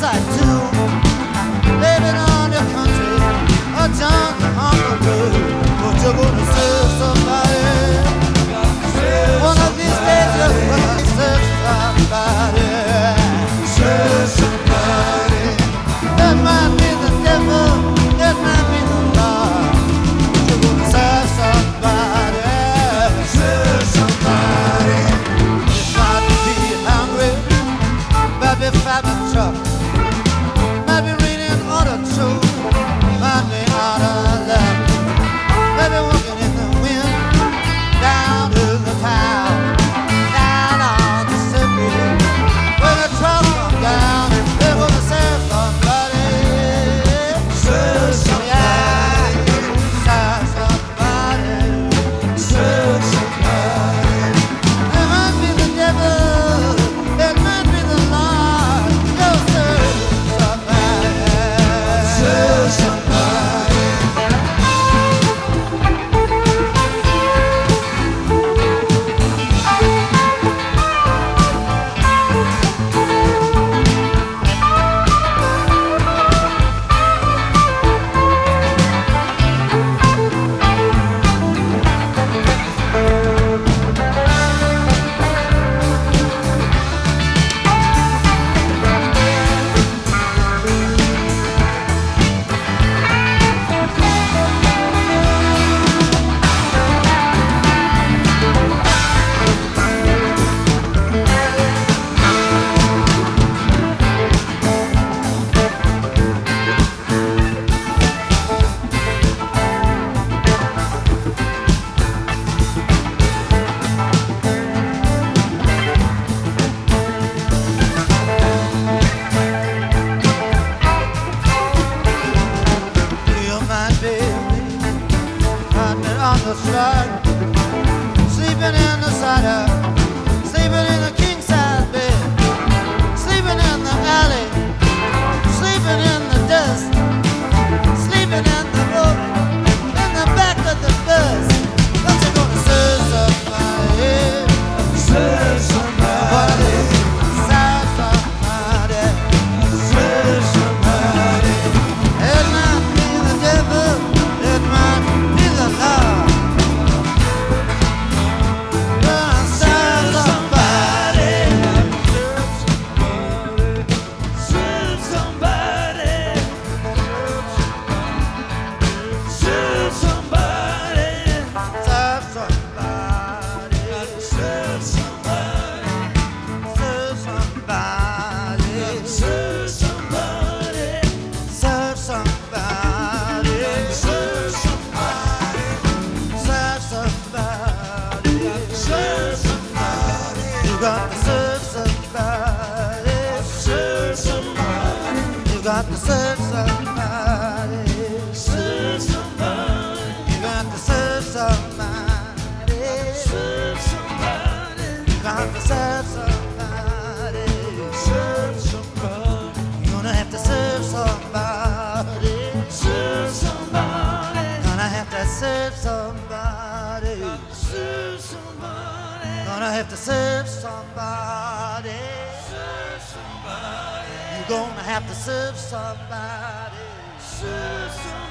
suicide too. Living on your country, a jungle on the road. But you're gonna serve somebody. One of these days you're gonna serve somebody. Serve somebody. That might be the devil, that might be the Lord. You're gonna serve somebody. Serve somebody. It might be hungry, might be fat and tough, might be reading on a truth, might be out of love, might be walking in the wind, down to the town, down on the city. When the trouble comes down, they're gonna serve somebody. Serve somebody. Serve somebody. Serve somebody. It might be the devil, it might be the Lord. You'll serve somebody. Serve somebody. You might be on the slide, sleeping in the cider, sleeping in the king size bed, sleeping in the alley, sleeping in the dust, sleeping in the road, in the back of the bus. But you're gonna serve somebody. Serve somebody. Serve somebody. Serve somebody. It might be the devil, it might be the Lord. Serve somebody. Serve somebody. Serve somebody. Serve somebody. Serve somebody. Serve somebody. Serve somebody. Serve somebody. Serve somebody. Serve somebody. Serve somebody. You got to serve somebody. Serve somebody. You got to serve somebody. Serve somebody. You got to serve somebody. Serve somebody. You got to serve somebody. Serve somebody. You're gonna have to serve somebody. Serve somebody. Gonna have to serve somebody. Serve somebody. Gonna have to serve somebody. Serve somebody. You're gonna have to serve somebody. Serve somebody.